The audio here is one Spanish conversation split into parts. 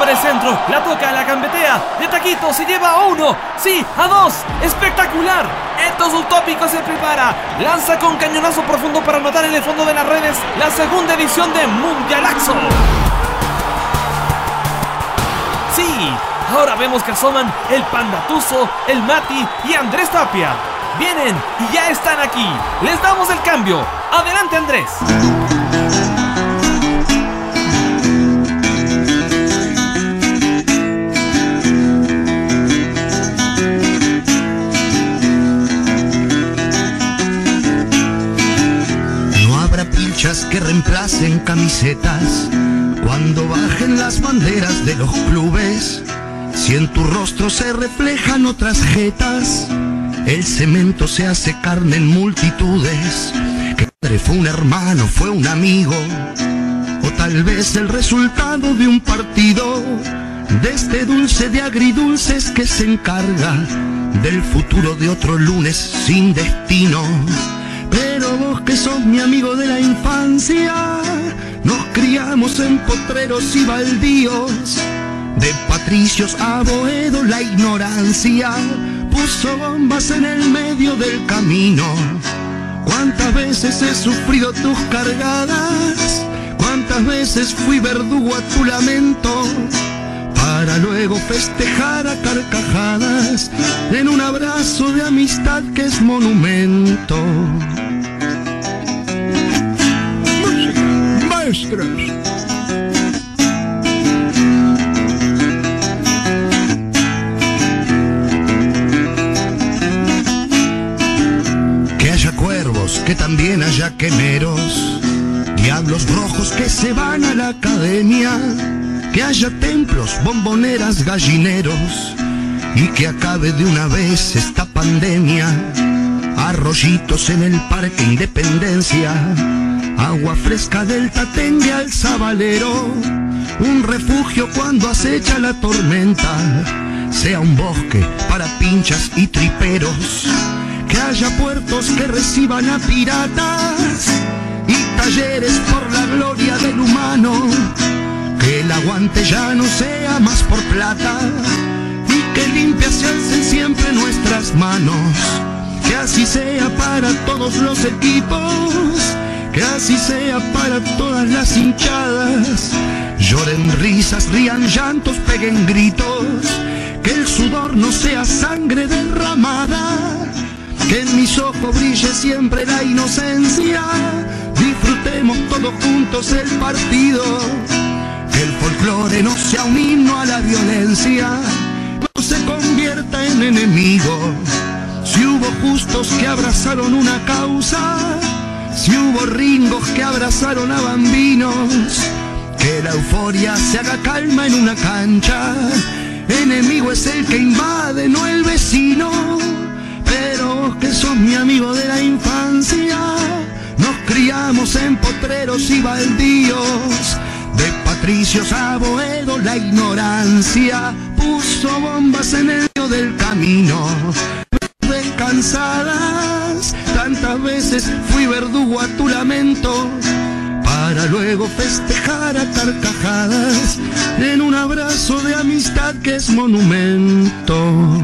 por el centro, la toca, la gambetea, de taquito se lleva a 1, sí, a 2, espectacular. Etos Utópicos se prepara, lanza con cañonazo profundo para anotar en el fondo de las redes la segunda edición de Mundialaxo. Sí, ahora vemos que asoman el Panda Tuzo, el Mati y Andrés Tapia. Vienen y ya están aquí. Les damos el cambio. Adelante, Andrés. No habrá pinchas que reemplacen camisetas cuando bajen las banderas de los clubes. Si en tu rostro se reflejan otras jetas, el cemento se hace carne en multitudes. Que padre fue un hermano, fue un amigo, o tal vez el resultado de un partido, de este dulce de agridulces que se encarga del futuro de otro lunes sin destino. Pero vos que sos mi amigo de la infancia, nos criamos en potreros y baldíos. De Patricios a Boedo la ignorancia puso bombas en el medio del camino. Cuántas veces he sufrido tus cargadas, cuántas veces fui verdugo a tu lamento, para luego festejar a carcajadas en un abrazo de amistad que es monumento. Música, maestros. Que también haya quemeros, diablos rojos que se van a la academia, que haya templos, bomboneras, gallineros, y que acabe de una vez esta pandemia. Arroyitos en el Parque Independencia, agua fresca del Tatengue al Sabalero, un refugio cuando acecha la tormenta, sea un bosque para pinchas y triperos. Que haya puertos que reciban a piratas y talleres por la gloria del humano. Que el aguante ya no sea más por plata y que limpias se alcen siempre nuestras manos. Que así sea para todos los equipos, que así sea para todas las hinchadas. Lloren risas, rían llantos, peguen gritos, que el sudor no sea sangre derramada. Que en mis ojos brille siempre la inocencia, disfrutemos todos juntos el partido. Que el folclore no sea un himno a la violencia, no se convierta en enemigo. Si hubo justos que abrazaron una causa, si hubo ringos que abrazaron a bambinos, que la euforia se haga calma en una cancha. Enemigo es el que invade, no el vecino. Pero vos que sos mi amigo de la infancia, nos criamos en potreros y baldíos. De Patricios a Boedo la ignorancia puso bombas en el medio del camino. Me ven cansadas, tantas veces fui verdugo a tu lamento, para luego festejar a carcajadas en un abrazo de amistad que es monumento.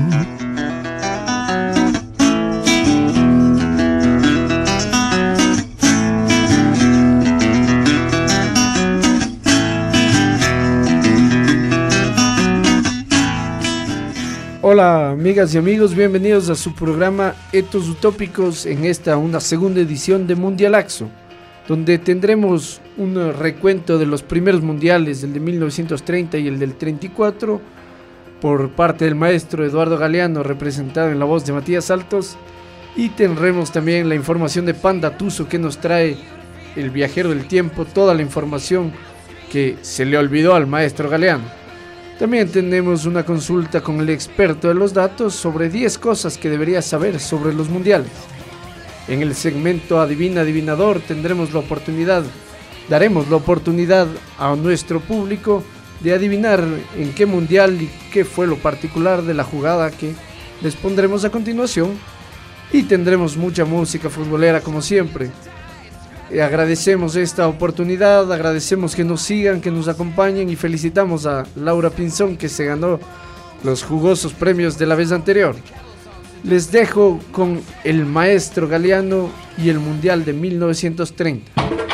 Hola amigas y amigos, bienvenidos a su programa Etos Utópicos en una segunda edición de Mundialaxo, donde tendremos un recuento de los primeros mundiales, el de 1930 y el del 34, por parte del maestro Eduardo Galeano, representado en la voz de Matías Altos, y tendremos también la información de Panda Tuzo, que nos trae el viajero del tiempo, toda la información que se le olvidó al maestro Galeano. También tenemos una consulta con el experto de los datos sobre 10 cosas que deberías saber sobre los mundiales. En el segmento Adivina Adivinador daremos la oportunidad a nuestro público de adivinar en qué mundial y qué fue lo particular de la jugada que les pondremos a continuación. Y tendremos mucha música futbolera como siempre. Agradecemos esta oportunidad, agradecemos que nos sigan, que nos acompañen y felicitamos a Laura Pinzón que se ganó los jugosos premios de la vez anterior. Les dejo con el Maestro Galeano y el Mundial de 1930.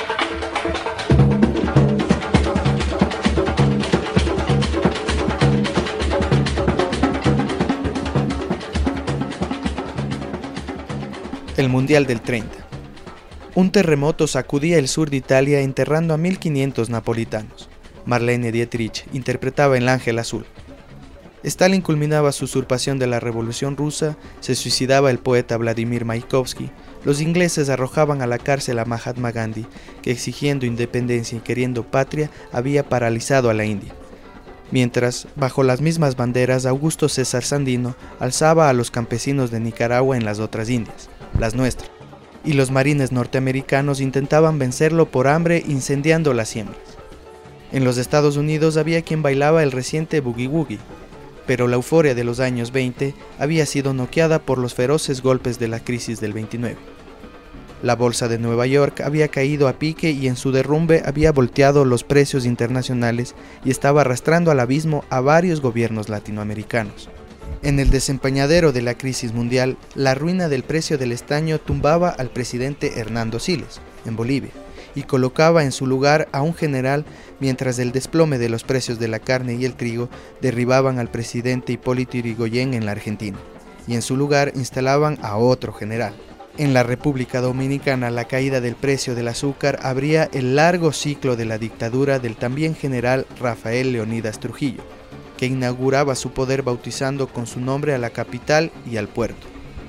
El Mundial del 30. Un terremoto sacudía el sur de Italia enterrando a 1500 napolitanos. Marlene Dietrich interpretaba El Ángel Azul. Stalin culminaba su usurpación de la Revolución Rusa, se suicidaba el poeta Vladimir Mayakovsky, los ingleses arrojaban a la cárcel a Mahatma Gandhi, que exigiendo independencia y queriendo patria había paralizado a la India. Mientras, bajo las mismas banderas, Augusto César Sandino alzaba a los campesinos de Nicaragua en las otras Indias, las nuestras, y los marines norteamericanos intentaban vencerlo por hambre incendiando las siembras. En los Estados Unidos había quien bailaba el reciente Boogie Woogie, pero la euforia de los años 20 había sido noqueada por los feroces golpes de la crisis del 29. La bolsa de Nueva York había caído a pique y en su derrumbe había volteado los precios internacionales y estaba arrastrando al abismo a varios gobiernos latinoamericanos. En el desempeñadero de la crisis mundial, la ruina del precio del estaño tumbaba al presidente Hernando Siles, en Bolivia, y colocaba en su lugar a un general, mientras el desplome de los precios de la carne y el trigo derribaban al presidente Hipólito Yrigoyen en la Argentina, y en su lugar instalaban a otro general. En la República Dominicana, la caída del precio del azúcar abría el largo ciclo de la dictadura del también general Rafael Leónidas Trujillo, que inauguraba su poder bautizando con su nombre a la capital y al puerto.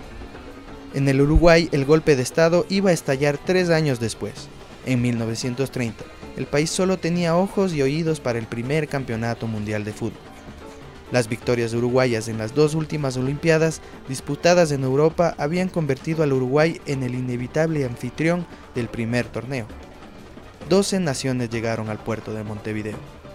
En el Uruguay, el golpe de Estado iba a estallar 3 años después. En 1930, el país solo tenía ojos y oídos para el primer campeonato mundial de fútbol. Las victorias uruguayas en las 2 últimas Olimpiadas, disputadas en Europa, habían convertido al Uruguay en el inevitable anfitrión del primer torneo. 12 naciones llegaron al puerto de Montevideo.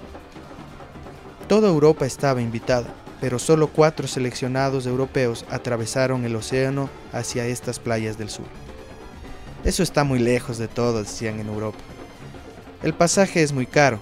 Toda Europa estaba invitada, pero solo 4 seleccionados europeos atravesaron el océano hacia estas playas del sur. Eso está muy lejos de todo, decían en Europa. El pasaje es muy caro.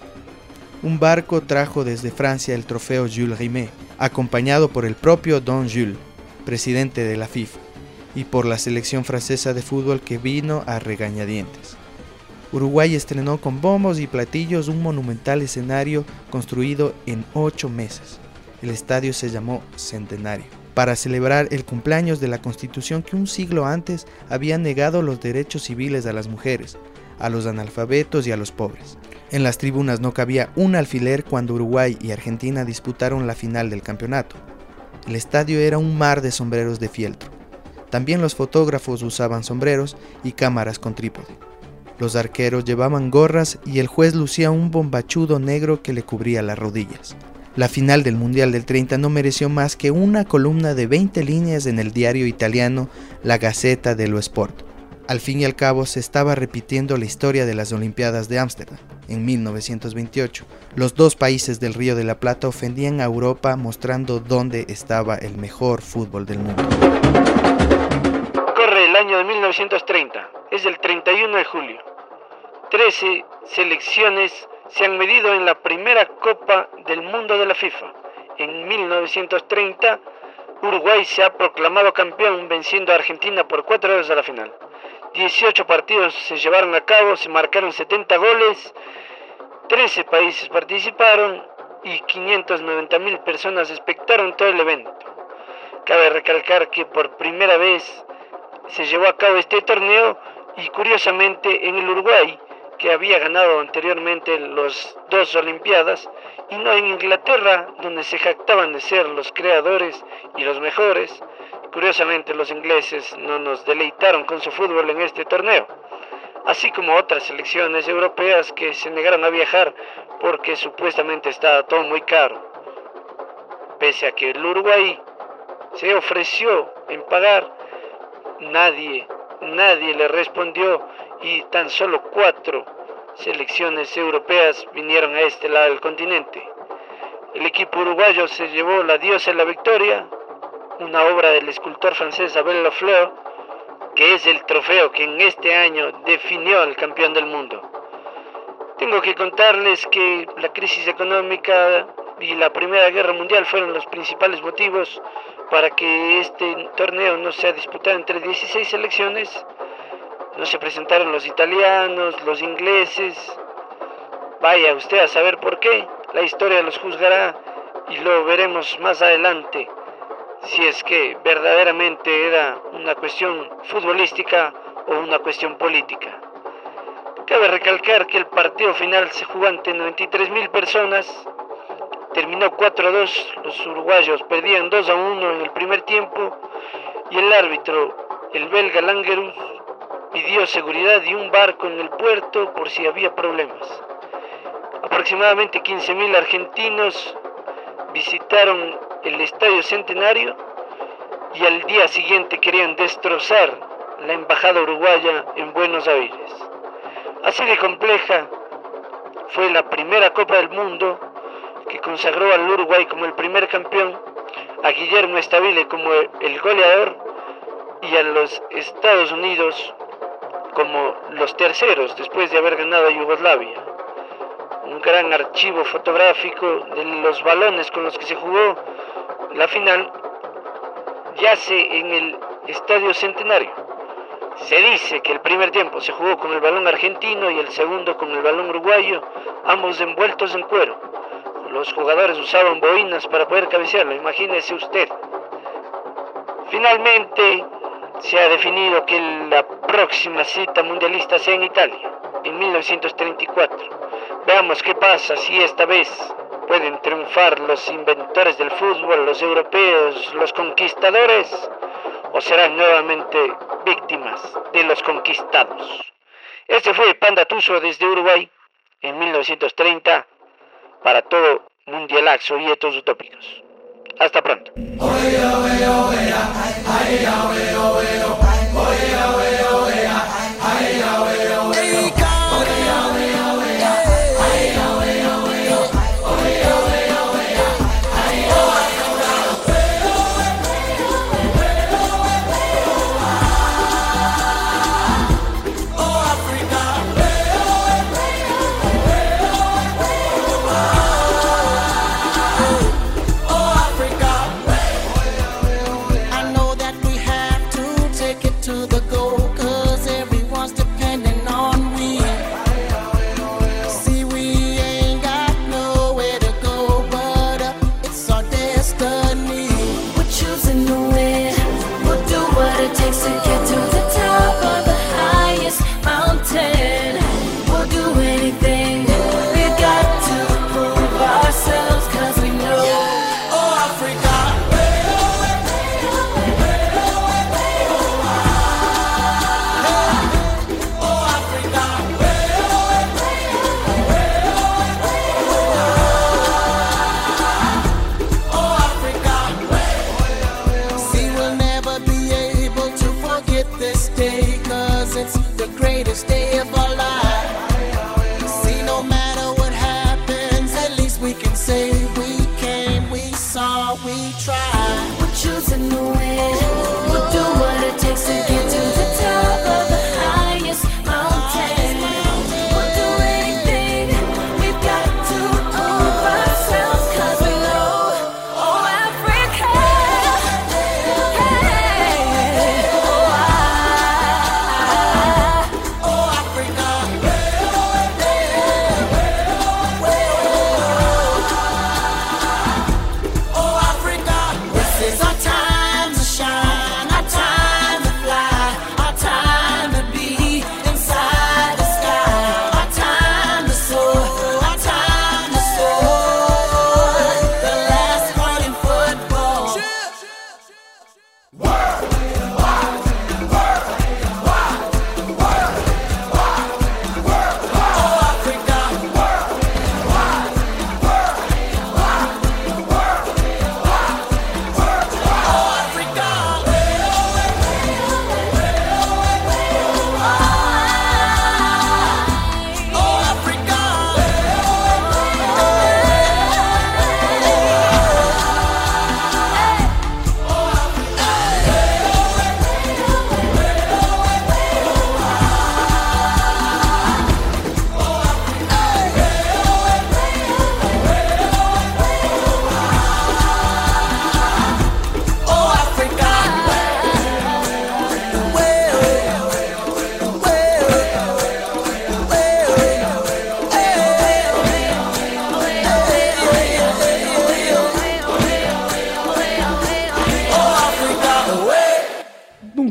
Un barco trajo desde Francia el trofeo Jules Rimet, acompañado por el propio Don Jules, presidente de la FIFA, y por la selección francesa de fútbol que vino a regañadientes. Uruguay estrenó con bombos y platillos un monumental escenario construido en 8 meses. El estadio se llamó Centenario, para celebrar el cumpleaños de la Constitución que un siglo antes había negado los derechos civiles a las mujeres, a los analfabetos y a los pobres. En las tribunas no cabía un alfiler cuando Uruguay y Argentina disputaron la final del campeonato. El estadio era un mar de sombreros de fieltro. También los fotógrafos usaban sombreros y cámaras con trípode. Los arqueros llevaban gorras y el juez lucía un bombachudo negro que le cubría las rodillas. La final del Mundial del 30 no mereció más que una columna de 20 líneas en el diario italiano La Gazzetta dello Sport. Al fin y al cabo se estaba repitiendo la historia de las Olimpiadas de Ámsterdam. En 1928, los 2 países del Río de la Plata ofendían a Europa mostrando dónde estaba el mejor fútbol del mundo. Corre el año de 1930, es el 31 de julio. 13 selecciones se han medido en la primera Copa del Mundo de la FIFA. En 1930, Uruguay se ha proclamado campeón venciendo a Argentina por 4-2 a la final. 18 partidos se llevaron a cabo, se marcaron 70 goles, 13 países participaron y 590.000 personas espectaron todo el evento. Cabe recalcar que por primera vez se llevó a cabo este torneo y curiosamente en el Uruguay, que había ganado anteriormente las 2 Olimpiadas, y no en Inglaterra, donde se jactaban de ser los creadores y los mejores. Curiosamente los ingleses no nos deleitaron con su fútbol en este torneo, así como otras selecciones europeas que se negaron a viajar porque supuestamente estaba todo muy caro. Pese a que el Uruguay se ofreció en pagar, nadie le respondió y tan solo 4 selecciones europeas vinieron a este lado del continente. El equipo uruguayo se llevó La Diosa de la Victoria, una obra del escultor francés Abel Lafleur, que es el trofeo que en este año definió al campeón del mundo. Tengo que contarles que la crisis económica y la Primera Guerra Mundial fueron los principales motivos para que este torneo no sea disputado entre 16 selecciones. No se presentaron los italianos, los ingleses. Vaya usted a saber por qué. La historia los juzgará y lo veremos más adelante, si es que verdaderamente era una cuestión futbolística o una cuestión política. Cabe recalcar que el partido final se jugó ante 93.000 personas, terminó 4-2, los uruguayos perdían 2-1 en el primer tiempo y el árbitro, el belga Langerus, pidió seguridad y un barco en el puerto por si había problemas. Aproximadamente 15.000 argentinos visitaron el Estadio Centenario y al día siguiente querían destrozar la embajada uruguaya en Buenos Aires. Así de compleja fue la primera Copa del Mundo que consagró al Uruguay como el primer campeón, a Guillermo Stabile como el goleador y a los Estados Unidos como los terceros después de haber ganado a Yugoslavia. Un gran archivo fotográfico de los balones con los que se jugó la final yace en el Estadio Centenario. Se dice que el primer tiempo se jugó con el balón argentino y el segundo con el balón uruguayo, ambos envueltos en cuero. Los jugadores usaban boinas para poder cabecearlo, imagínese usted. Finalmente se ha definido que la próxima cita mundialista sea en Italia, en 1934. Veamos qué pasa si esta vez pueden triunfar los inventores del fútbol, los europeos, los conquistadores, o serán nuevamente víctimas de los conquistados. Este fue Panda Tuso desde Uruguay en 1930 para todo Mundialaxo y Etos Utópicos. Hasta pronto.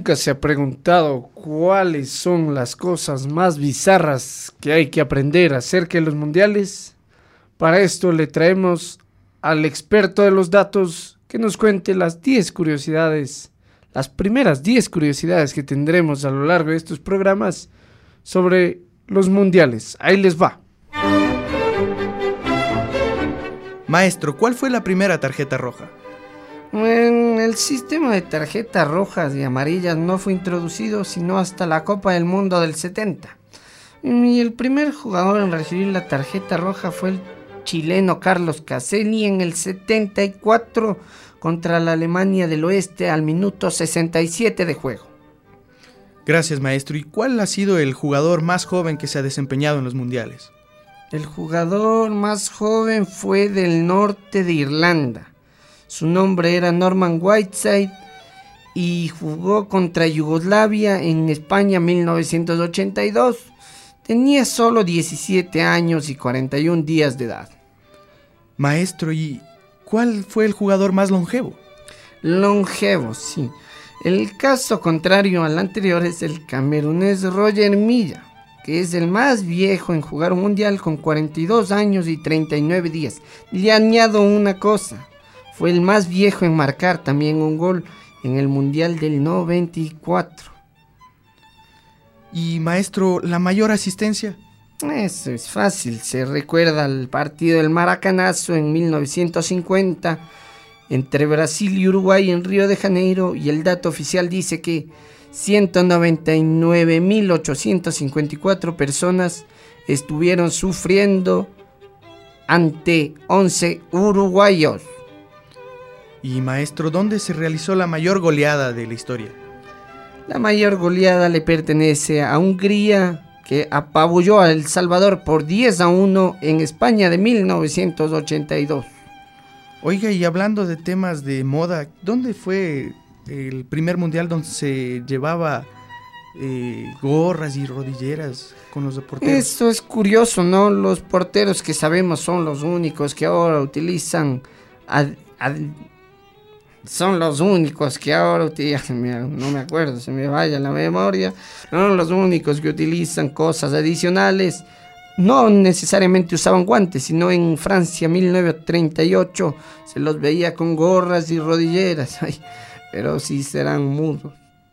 nunca se ha preguntado cuáles son las cosas más bizarras que hay que aprender acerca de los mundiales? Para esto le traemos al experto de los datos que nos cuente las 10 curiosidades, las primeras 10 curiosidades que tendremos a lo largo de estos programas sobre los mundiales. Ahí les va. Maestro, ¿cuál fue la primera tarjeta roja? Bueno, el sistema de tarjetas rojas y amarillas no fue introducido sino hasta la Copa del Mundo del 70. Y el primer jugador en recibir la tarjeta roja fue el chileno Carlos Caselli en el 74 contra la Alemania del Oeste al minuto 67 de juego. Gracias, maestro. ¿Y cuál ha sido el jugador más joven que se ha desempeñado en los mundiales? El jugador más joven fue del norte de Irlanda. Su nombre era Norman Whiteside y jugó contra Yugoslavia en España 1982. Tenía solo 17 años y 41 días de edad. Maestro, ¿y cuál fue el jugador más longevo? Longevo, sí. El caso contrario al anterior es el camerunés Roger Milla, que es el más viejo en jugar un mundial con 42 años y 39 días. Le añado una cosa. Fue el más viejo en marcar también un gol en el Mundial del 94. Y maestro, ¿la mayor asistencia? Eso es fácil, se recuerda al partido del Maracanazo en 1950 entre Brasil y Uruguay en Río de Janeiro, y el dato oficial dice que 199.854 personas estuvieron sufriendo ante 11 uruguayos. Y maestro, ¿dónde se realizó la mayor goleada de la historia? La mayor goleada le pertenece a Hungría, que apabulló a El Salvador por 10-1 en España de 1982. Oiga, y hablando de temas de moda, ¿dónde fue el primer mundial donde se llevaba gorras y rodilleras con los porteros? Eso es curioso, ¿no? Los porteros que sabemos son los únicos que ahora utilizan... Son los únicos que ahora utilizan, no me acuerdo, se me vaya la memoria, son los únicos que utilizan cosas adicionales. No necesariamente usaban guantes, sino en Francia 1938 se los veía con gorras y rodilleras. Ay, pero sí serán mudos.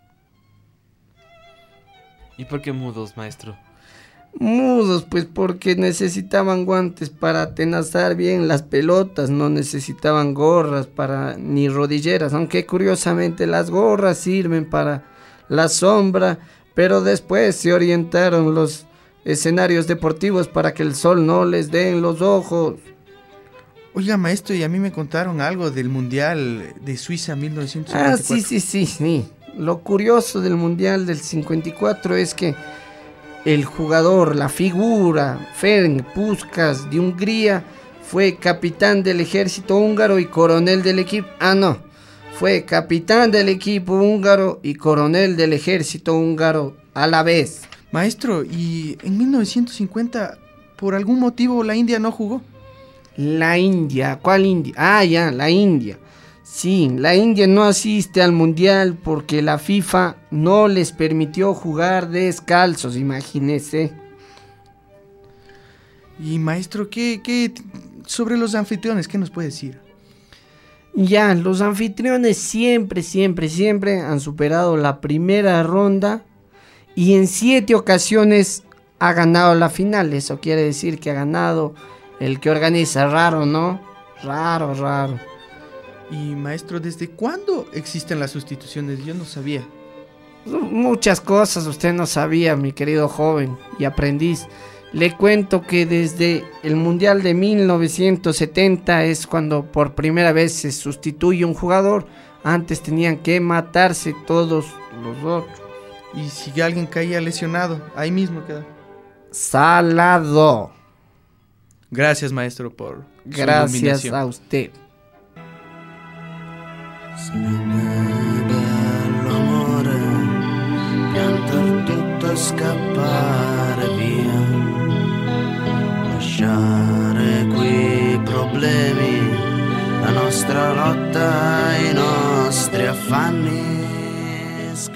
¿Y por qué mudos, maestro? Mudos, pues porque necesitaban guantes para atenazar bien las pelotas, no necesitaban gorras ni rodilleras, aunque curiosamente las gorras sirven para la sombra, pero después se orientaron los escenarios deportivos para que el sol no les dé en los ojos. Oiga, maestro, y a mí me contaron algo del Mundial de Suiza 1954. Sí. Lo curioso del Mundial del 54 es que el jugador, la figura, Ferenc Puskás de Hungría, fue capitán del ejército húngaro y coronel del equipo. Fue capitán del equipo húngaro y coronel del ejército húngaro a la vez. Maestro, ¿y en 1950 por algún motivo la India no jugó? La India, ¿cuál India? La India. Sí, la India no asiste al mundial porque la FIFA no les permitió jugar descalzos, imagínese. Y maestro, ¿qué sobre los anfitriones, qué nos puede decir? Ya, los anfitriones siempre han superado la primera ronda y en 7 ocasiones ha ganado la final. Eso quiere decir que ha ganado el que organiza. Raro, ¿no? Raro. Y maestro, ¿desde cuándo existen las sustituciones? Yo no sabía. Muchas cosas usted no sabía, mi querido joven y aprendiz. Le cuento que desde el Mundial de 1970 es cuando por primera vez se sustituye un jugador. Antes tenían que matarse todos los otros. Y si alguien caía lesionado, ahí mismo queda. Salado. Gracias, maestro, por Gracias su iluminación. A usted. Bello amore, piantar tutto, scappare via, lasciare qui problemi, la nostra lotta, i nostri affanni, scappare.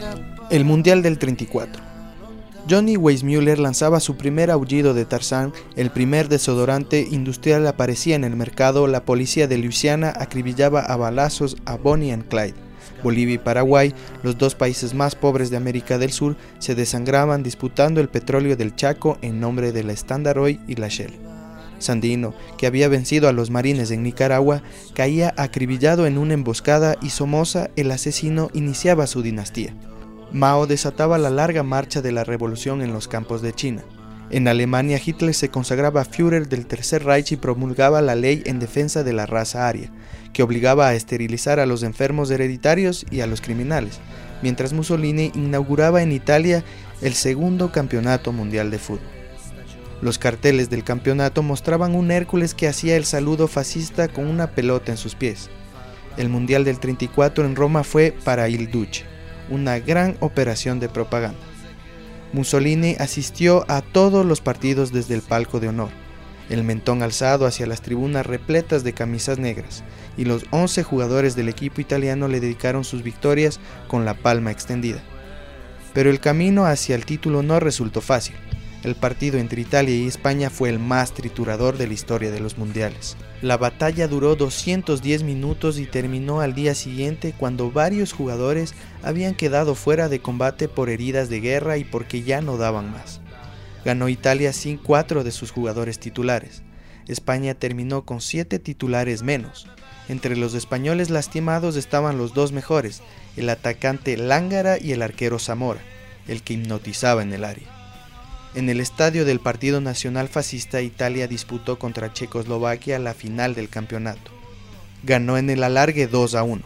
El Mundial del 34. Johnny Weissmuller lanzaba su primer aullido de Tarzán, el primer desodorante industrial aparecía en el mercado, la policía de Luisiana acribillaba a balazos a Bonnie and Clyde. Bolivia y Paraguay, los dos países más pobres de América del Sur, se desangraban disputando el petróleo del Chaco en nombre de la Standard Oil y la Shell. Sandino, que había vencido a los marines en Nicaragua, caía acribillado en una emboscada y Somoza, el asesino, iniciaba su dinastía. Mao desataba la larga marcha de la revolución en los campos de China. En Alemania, Hitler se consagraba Führer del Tercer Reich y promulgaba la ley en defensa de la raza aria, que obligaba a esterilizar a los enfermos hereditarios y a los criminales, mientras Mussolini inauguraba en Italia el segundo campeonato mundial de fútbol. Los carteles del campeonato mostraban un Hércules que hacía el saludo fascista con una pelota en sus pies. El Mundial del 34 en Roma fue para il Duce, una gran operación de propaganda. Mussolini asistió a todos los partidos desde el palco de honor, el mentón alzado hacia las tribunas repletas de camisas negras, y los 11 jugadores del equipo italiano le dedicaron sus victorias con la palma extendida. Pero el camino hacia el título no resultó fácil. El partido entre Italia y España fue el más triturador de la historia de los mundiales. La batalla duró 210 minutos y terminó al día siguiente cuando varios jugadores habían quedado fuera de combate por heridas de guerra y porque ya no daban más. Ganó Italia sin 4 de sus jugadores titulares. España terminó con 7 titulares menos. Entre los españoles lastimados estaban los dos mejores, el atacante Lángara y el arquero Zamora, el que hipnotizaba en el área. En el estadio del Partido Nacional Fascista, Italia disputó contra Checoslovaquia la final del campeonato. Ganó en el alargue 2-1.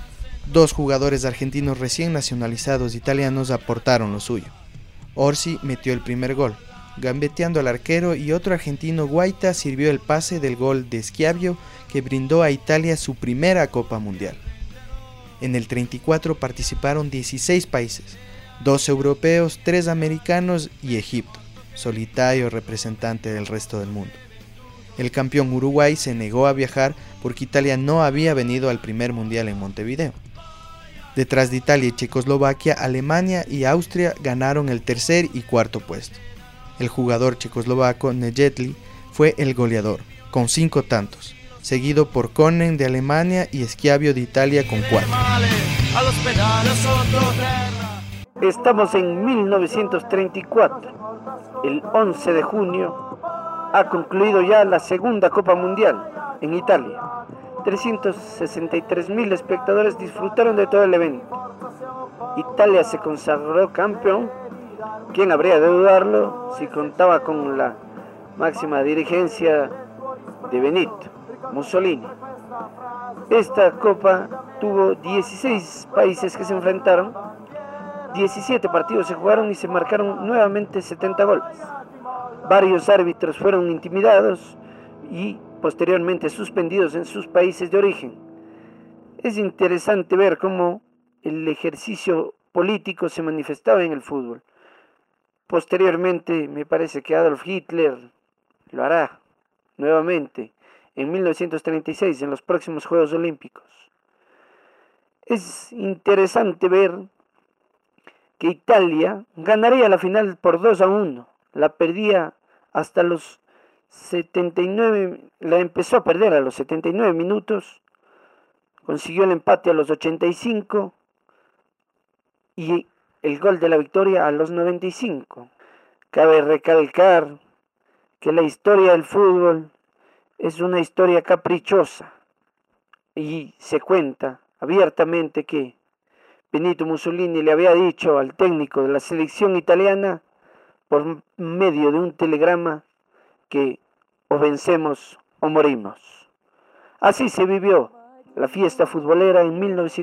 2 jugadores argentinos recién nacionalizados italianos aportaron lo suyo. Orsi metió el primer gol, gambeteando al arquero, y otro argentino, Guaita, sirvió el pase del gol de Schiavio que brindó a Italia su primera Copa Mundial. En el 34 participaron 16 países, 2 europeos, 3 americanos y Egipto, solitario representante del resto del mundo. El campeón Uruguay se negó a viajar porque Italia no había venido al primer mundial en Montevideo. Detrás de Italia y Checoslovaquia, Alemania y Austria ganaron el tercer y cuarto puesto. El jugador checoslovaco Nejedly fue el goleador, con 5 tantos, seguido por Konen de Alemania y Schiavio de Italia con 4. Estamos en 1934. El 11 de junio ha concluido ya la segunda Copa Mundial en Italia. 363.000 espectadores disfrutaron de todo el evento. Italia se consagró campeón. ¿Quién habría de dudarlo si contaba con la máxima dirigencia de Benito Mussolini? Esta Copa tuvo 16 países que se enfrentaron. 17 partidos se jugaron y se marcaron nuevamente 70 goles. Varios árbitros fueron intimidados y posteriormente suspendidos en sus países de origen. Es interesante ver cómo el ejercicio político se manifestaba en el fútbol. Posteriormente me parece que Adolf Hitler lo hará nuevamente en 1936 en los próximos Juegos Olímpicos. Es interesante ver que Italia ganaría la final por 2-1, la perdía hasta los 79, la empezó a perder a los 79 minutos, consiguió el empate a los 85 y el gol de la victoria a los 95. Cabe recalcar que la historia del fútbol es una historia caprichosa y se cuenta abiertamente que Benito Mussolini le había dicho al técnico de la selección italiana por medio de un telegrama que o vencemos o morimos. Así se vivió la fiesta futbolera en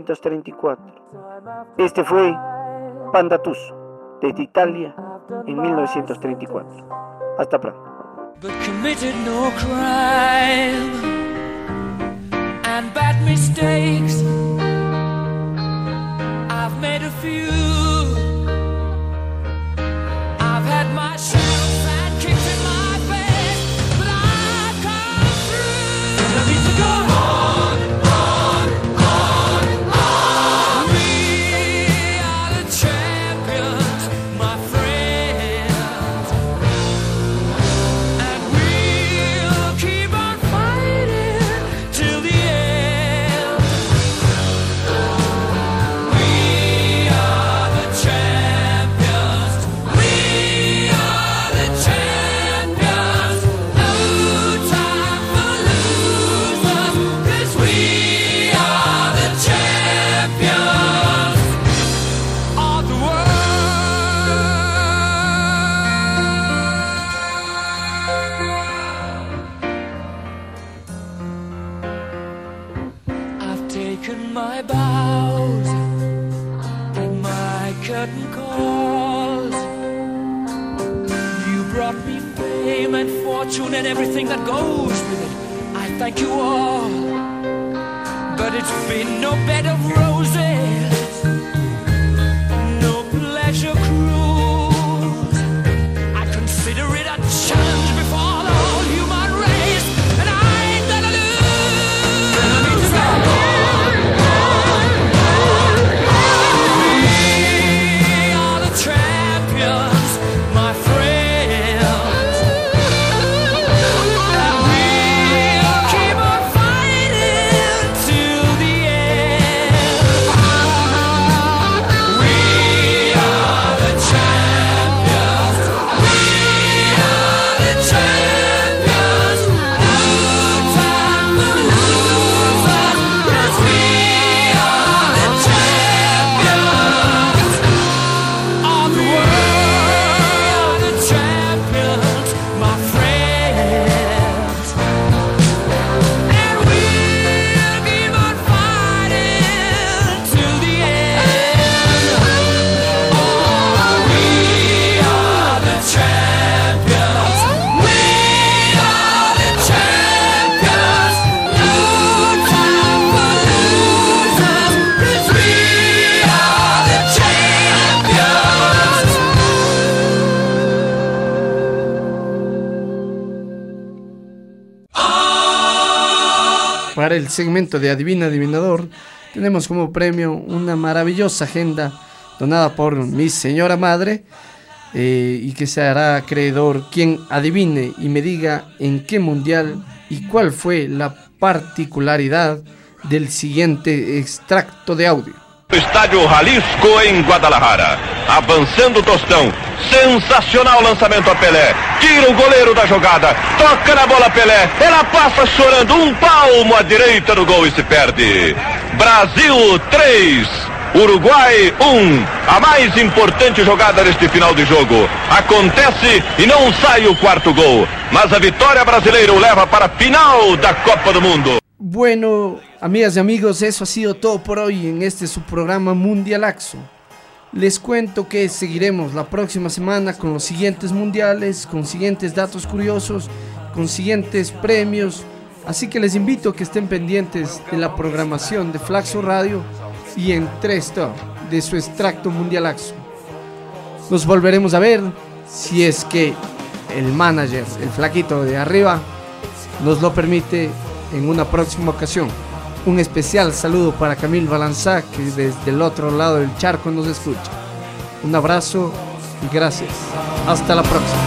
1934. Este fue Panda Tuso, desde Italia en 1934. Hasta pronto. But committed no crime and bad mistakes. I've made a few. I've had my share of bad kicks in my face, but I've come through. I need to go on. We are the champions. taken my bows and my curtain calls. You brought me fame and fortune and everything that goes with it. I thank you all, but it's been no bed of roses, no pleasure cruise. I consider it a challenge before the whole human race, and I ain't gonna lose. We are the champions, my friends, and we'll keep on fighting till the end. We are the champions. We are the champions. No time for losers, 'cause we are the champions of the world. The champions, my friends. And we'll keep on fighting till the end. Oh, we are the champions. We are the champions. No time for losers, 'cause we are the champions. Para el segmento de Adivina Adivinador tenemos como premio una maravillosa agenda donada por mi señora madre, y que se hará acreedor quien adivine y me diga en qué mundial y cuál fue la particularidad del siguiente extracto de audio. Estádio Jalisco em Guadalajara. Avançando o Tostão. Sensacional lançamento a Pelé. Tira o goleiro da jogada. Toca na bola Pelé. Ela passa chorando. Palmo à direita do gol e se perde. Brasil 3. Uruguai 1. A mais importante jogada deste final de jogo. Acontece e não sai o quarto gol. Mas a vitória brasileira o leva para a final da Copa do Mundo. Bueno, amigas y amigos, eso ha sido todo por hoy en este su programa Mundialaxo. Les cuento que seguiremos la próxima semana con los siguientes mundiales, con siguientes datos curiosos, con siguientes premios. Así que les invito a que estén pendientes de la programación de Flaxo Radio y en 3 de su extracto Mundialaxo. Nos volveremos a ver si es que el manager, el flaquito de arriba, nos lo permite en una próxima ocasión. Un especial saludo para Camille Balanzá, que desde el otro lado del charco nos escucha. Un abrazo y gracias. Hasta la próxima.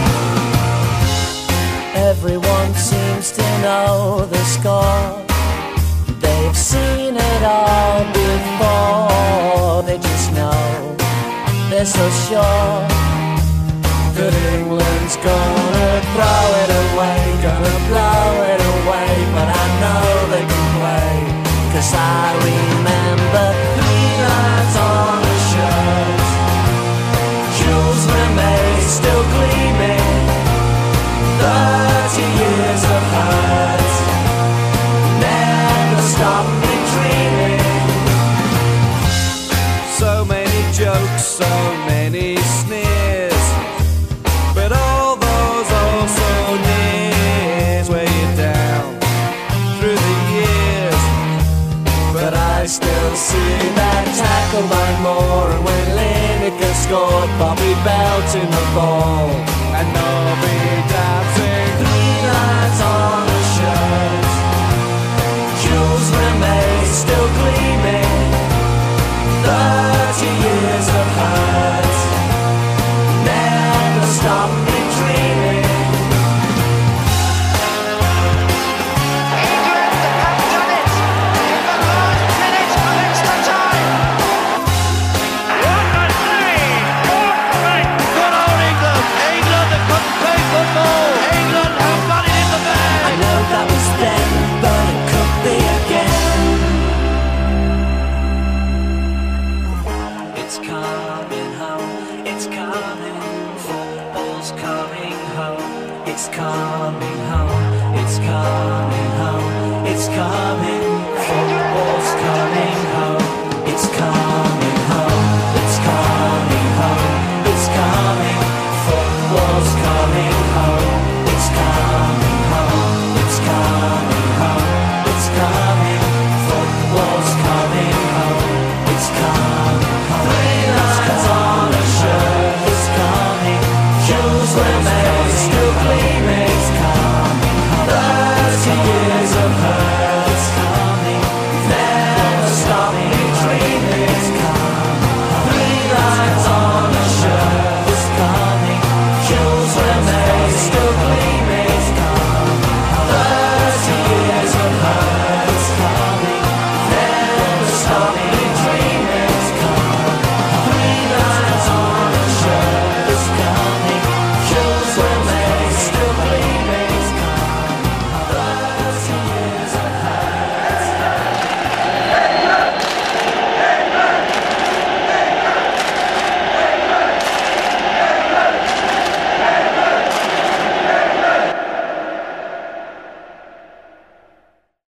Everyone seems to know the score. They've seen it all before. They just know, they're so sure that England's gonna throw it away, gonna blow it away. But I know they can play, 'cause I remember 3 lines on the shirt, Jules Rimet still gleaming, 30 years of hurt never stopped me dreaming. So many jokes, so many sneers, but all those also nears weigh you down through the years. But I still see that tackle by Moore, and when Lineker scored, Bobby belting the ball, and Nobby dancing 3 lines on the shirt, Jules Rimet still gleaming, 30 years of hurt never stopped me dreaming. I know that was then, but it could be again. It's coming home, it's coming, football's coming home, it's coming home, it's coming home, it's coming